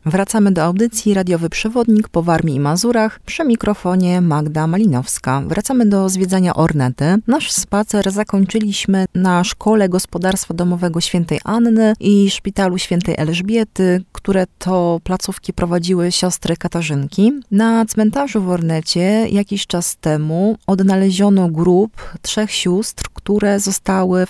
Wracamy do audycji Radiowy Przewodnik po Warmii i Mazurach. Przy mikrofonie Magda Malinowska. Wracamy do zwiedzania Ornety. Nasz spacer zakończyliśmy na Szkole Gospodarstwa Domowego Świętej Anny i Szpitalu Świętej Elżbiety, które to placówki prowadziły siostry Katarzynki. Na cmentarzu w Ornecie jakiś czas temu odnaleziono grób 3 sióstr, które zostały w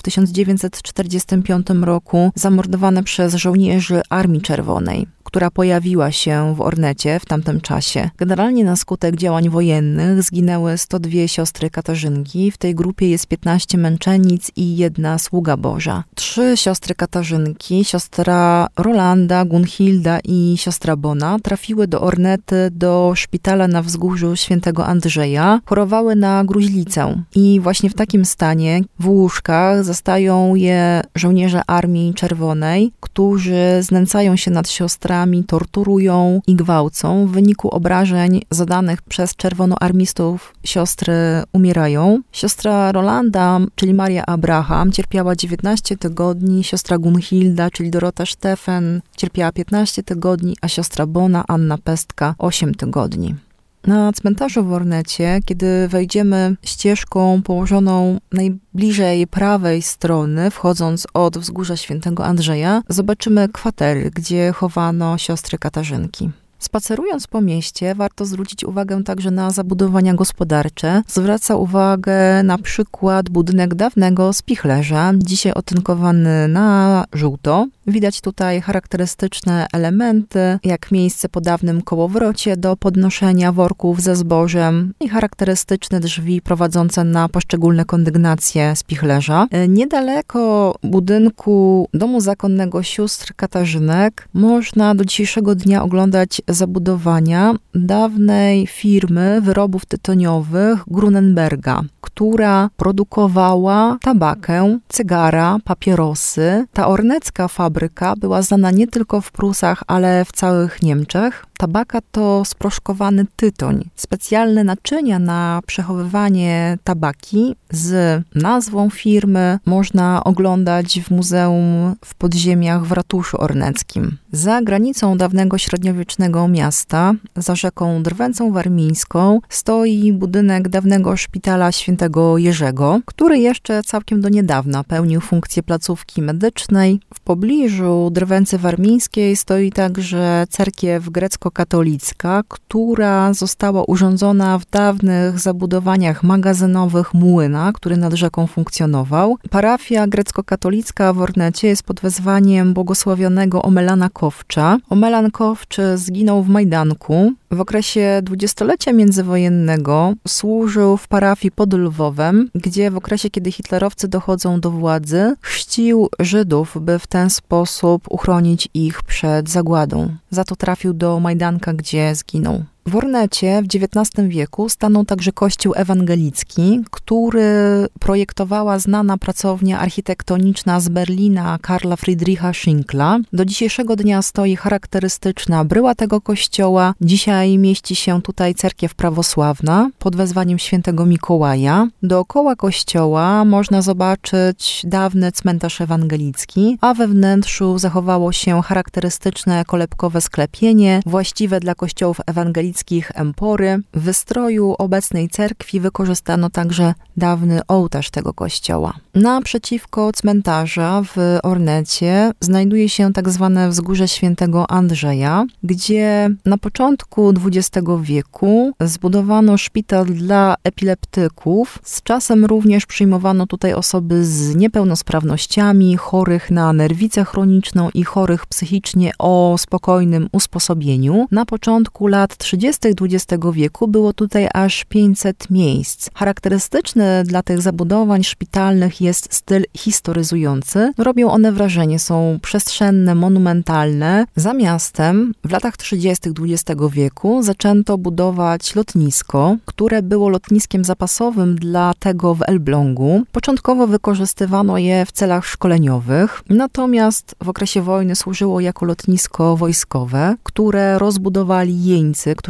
1945 roku zamordowane przez żołnierzy Armii Czerwonej, która pojawiła się w Ornecie w tamtym czasie. Generalnie na skutek działań wojennych zginęły 102 siostry Katarzynki. W tej grupie jest 15 męczennic i 1 sługa Boża. 3 siostry Katarzynki, siostra Rolanda, Gunhilda i siostra Bona, trafiły do Ornety, do szpitala na wzgórzu Świętego Andrzeja. Chorowały na gruźlicę i właśnie w takim stanie w łóżkach zastają je żołnierze Armii Czerwonej, którzy znęcają się nad siostrami, torturują i gwałcą. W wyniku obrażeń zadanych przez czerwonoarmistów siostry umierają. Siostra Rolanda, czyli Maria Abraham, cierpiała 19 tygodni, siostra Gunhilda, czyli Dorota Stefan, cierpiała 15 tygodni, a siostra Bona, Anna Pestka, 8 tygodni. Na cmentarzu w Ornecie, kiedy wejdziemy ścieżką położoną najbliżej prawej strony, wchodząc od wzgórza Świętego Andrzeja, zobaczymy kwatery, gdzie chowano siostry Katarzynki. Spacerując po mieście, warto zwrócić uwagę także na zabudowania gospodarcze. Zwraca uwagę na przykład budynek dawnego spichlerza, dzisiaj otynkowany na żółto. Widać tutaj charakterystyczne elementy, jak miejsce po dawnym kołowrocie do podnoszenia worków ze zbożem i charakterystyczne drzwi prowadzące na poszczególne kondygnacje spichlerza. Niedaleko budynku domu zakonnego sióstr Katarzynek można do dzisiejszego dnia oglądać zabudowania dawnej firmy wyrobów tytoniowych Grunenberga, która produkowała tabakę, cygara, papierosy. Ta ornecka fabryka była znana nie tylko w Prusach, ale w całych Niemczech. Tabaka to sproszkowany tytoń. Specjalne naczynia na przechowywanie tabaki z nazwą firmy można oglądać w muzeum w podziemiach w ratuszu orneckim. Za granicą dawnego średniowiecznego miasta, za rzeką Drwęcą Warmińską, stoi budynek dawnego szpitala Świętego Jerzego, który jeszcze całkiem do niedawna pełnił funkcję placówki medycznej. W pobliżu Drwęcy Warmińskiej stoi także cerkiew grecko-katolicka, która została urządzona w dawnych zabudowaniach magazynowych młyna, który nad rzeką funkcjonował. Parafia grecko-katolicka w Ornecie jest pod wezwaniem błogosławionego Omelana Kowcza. Omelan Kowcz zginął w Majdanku. W okresie dwudziestolecia międzywojennego służył w parafii pod Lwowem, gdzie w okresie, kiedy hitlerowcy dochodzą do władzy, chrzcił Żydów, by w ten sposób uchronić ich przed zagładą. Za to trafił do Majdanka, gdzie zginął. W Ornecie w XIX wieku stanął także kościół ewangelicki, który projektowała znana pracownia architektoniczna z Berlina Karla Friedricha Schinkla. Do dzisiejszego dnia stoi charakterystyczna bryła tego kościoła. Dzisiaj mieści się tutaj cerkiew prawosławna pod wezwaniem świętego Mikołaja. Dookoła kościoła można zobaczyć dawny cmentarz ewangelicki, a we wnętrzu zachowało się charakterystyczne kolebkowe sklepienie, właściwe dla kościołów ewangelickich empory. W wystroju obecnej cerkwi wykorzystano także dawny ołtarz tego kościoła. Naprzeciwko cmentarza w Ornecie znajduje się tak zwane wzgórze Świętego Andrzeja, gdzie na początku XX wieku zbudowano szpital dla epileptyków. Z czasem również przyjmowano tutaj osoby z niepełnosprawnościami, chorych na nerwicę chroniczną i chorych psychicznie o spokojnym usposobieniu. Na początku lat 30. XX wieku było tutaj aż 500 miejsc. Charakterystyczny dla tych zabudowań szpitalnych jest styl historyzujący. Robią one wrażenie, są przestrzenne, monumentalne. Za miastem w latach 30. XX wieku zaczęto budować lotnisko, które było lotniskiem zapasowym dla tego w Elblągu. Początkowo wykorzystywano je w celach szkoleniowych, natomiast w okresie wojny służyło jako lotnisko wojskowe, które rozbudowali jeńcy, którzy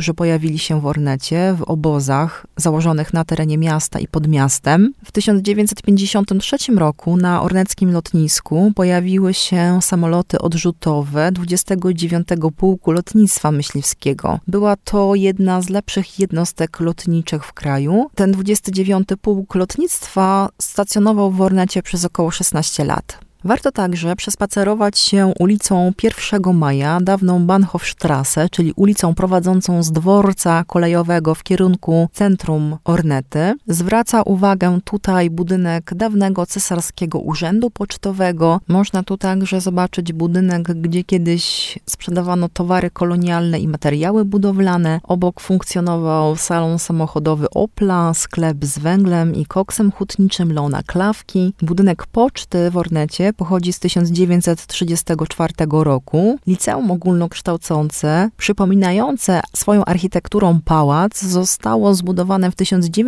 którzy pojawili się w Ornecie, w obozach założonych na terenie miasta i pod miastem. W 1953 roku na orneckim lotnisku pojawiły się samoloty odrzutowe 29 Pułku Lotnictwa Myśliwskiego. Była to jedna z lepszych jednostek lotniczych w kraju. Ten 29 Pułk Lotnictwa stacjonował w Ornecie przez około 16 lat. Warto także przespacerować się ulicą 1 Maja, dawną Bahnhofstrasse, czyli ulicą prowadzącą z dworca kolejowego w kierunku centrum Ornety. Zwraca uwagę tutaj budynek dawnego Cesarskiego Urzędu Pocztowego. Można tu także zobaczyć budynek, gdzie kiedyś sprzedawano towary kolonialne i materiały budowlane. Obok funkcjonował salon samochodowy Opla, sklep z węglem i koksem hutniczym Leona Klawki. Budynek poczty w Ornecie pochodzi z 1934 roku. Liceum ogólnokształcące, przypominające swoją architekturą pałac, zostało zbudowane w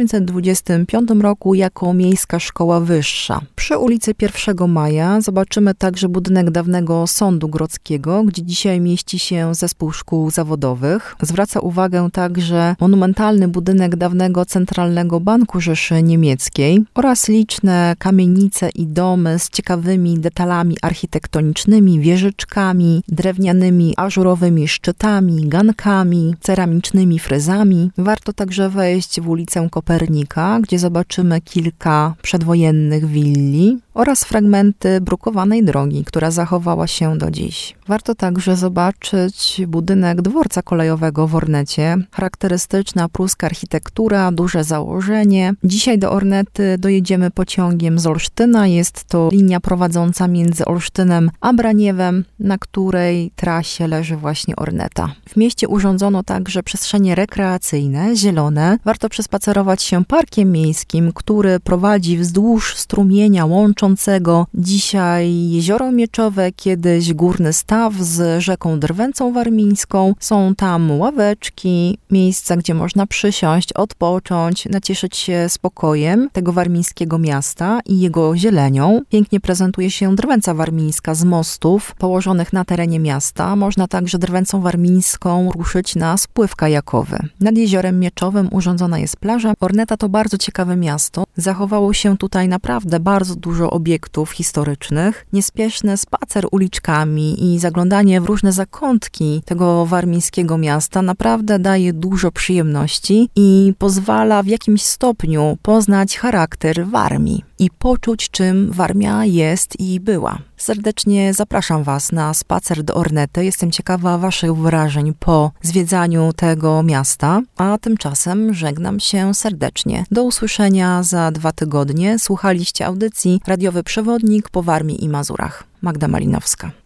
1925 roku jako miejska szkoła wyższa. Przy ulicy 1 Maja zobaczymy także budynek dawnego Sądu Grodzkiego, gdzie dzisiaj mieści się Zespół Szkół Zawodowych. Zwraca uwagę także monumentalny budynek dawnego Centralnego Banku Rzeszy Niemieckiej oraz liczne kamienice i domy z ciekawymi detalami architektonicznymi, wieżyczkami, drewnianymi, ażurowymi szczytami, gankami, ceramicznymi fryzami. Warto także wejść w ulicę Kopernika, gdzie zobaczymy kilka przedwojennych willi oraz fragmenty brukowanej drogi, która zachowała się do dziś. Warto także zobaczyć budynek dworca kolejowego w Ornecie. Charakterystyczna pruska architektura, duże założenie. Dzisiaj do Ornety dojedziemy pociągiem z Olsztyna. Jest to linia prowadząca między Olsztynem a Braniewem, na której trasie leży właśnie Orneta. W mieście urządzono także przestrzenie rekreacyjne, zielone. Warto przespacerować się parkiem miejskim, który prowadzi wzdłuż strumienia łączącego dzisiaj Jezioro Mieczowe, kiedyś Górny Staw z rzeką Drwęcą Warmińską. Są tam ławeczki, miejsca, gdzie można przysiąść, odpocząć, nacieszyć się spokojem tego warmińskiego miasta i jego zielenią. Pięknie prezentuje się Drwęca Warmińska z mostów położonych na terenie miasta. Można także Drwęcą Warmińską ruszyć na spływ kajakowy. Nad Jeziorem Mieczowym urządzona jest plaża. Orneta to bardzo ciekawe miasto. Zachowało się tutaj naprawdę bardzo dużo obiektów historycznych. Niespieszny spacer uliczkami i zaglądanie w różne zakątki tego warmińskiego miasta naprawdę daje dużo przyjemności i pozwala w jakimś stopniu poznać charakter Warmii i poczuć, czym Warmia jest i była. Serdecznie zapraszam Was na spacer do Ornety. Jestem ciekawa Waszych wrażeń po zwiedzaniu tego miasta, a tymczasem żegnam się serdecznie. Do usłyszenia za 2 tygodnie. Słuchaliście audycji Radiowy Przewodnik po Warmii i Mazurach. Magda Malinowska.